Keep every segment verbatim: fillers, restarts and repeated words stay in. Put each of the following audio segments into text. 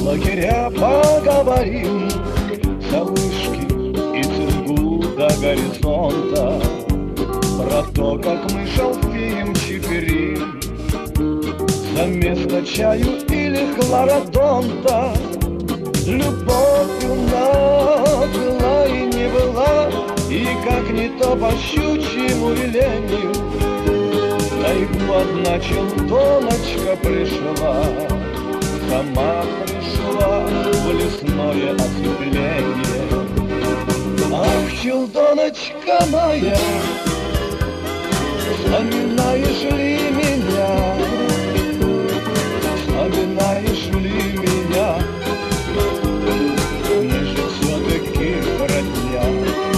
лагеря поговорим, за вышки и цингу до горизонта, про то, как мы шалфеем чиферим, за место чаю или хлородонта. Любовью нам была и не была, и как не то по щучьему велению, тайгу одна челдоночка пришла, сама пришла в лесное оцепление. Ах, челдоночка моя, вспоминаешь ли меня, вспоминаешь ли меня? Мы же все-таки родня.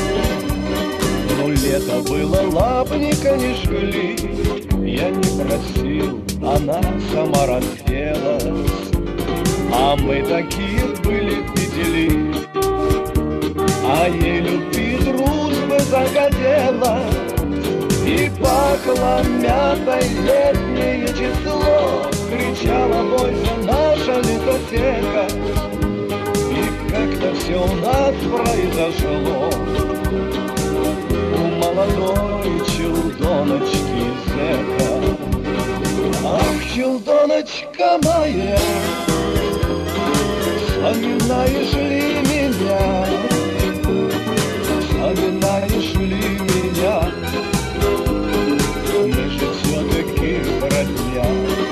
Но лето было, лапника не жгли, я не просил, она сама разделась. А мы такие были петели, а ей любви дружбы захотела. И пахло мятой летнее число, кричала бойся наша летосека. И как-то все у нас произошло у молодой челдоночки зэка. Ах, челдоночка моя, вспоминаешь ли меня, вспоминаешь ли меня? Мы же все-таки родня.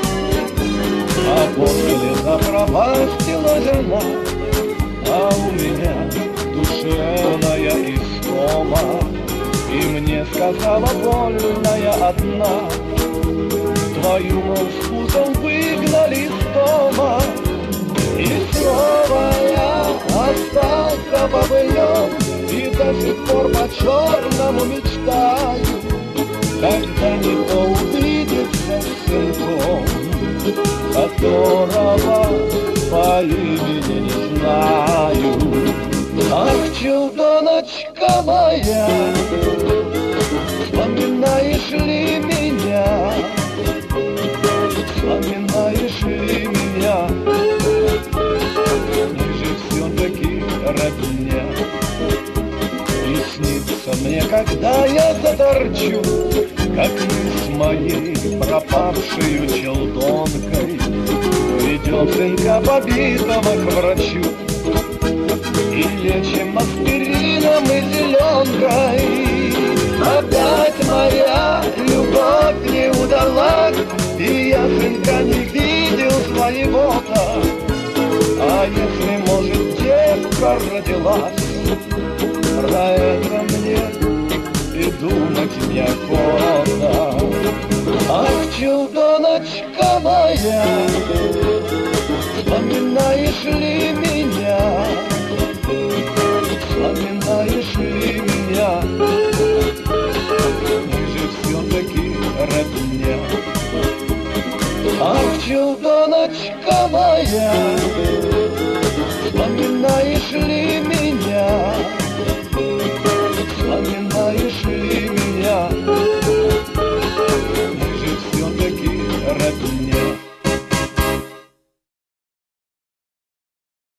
А после запропастила жена, а у меня душевная истома. И мне сказала больная одна: твою, мол, с вкусом выгнали из дома. И снова я остался бобылем, и до сих пор по-черному мечтаю, когда не то увидится с сынком, которого по имени не знаю. Ах, челдоночка моя, вспоминаешь ли меня, вспоминаешь ли меня? Мы же все-таки родня. И снится мне, когда я заторчу, как мы с моей пропавшей челдонкой ведем сынка побитого к врачу и лечим аспирином и зеленкой. Опять моя любовь не удалась, и я сынка не видел своего-то. А если, может, девка родилась, про это мне и думать неохота. Ах, челдоночка моя, вспоминаешь ли меня, вспоминаешь ли меня? Мы же все-таки родня. Ах, челдоночка моя, вспоминаешь ли меня?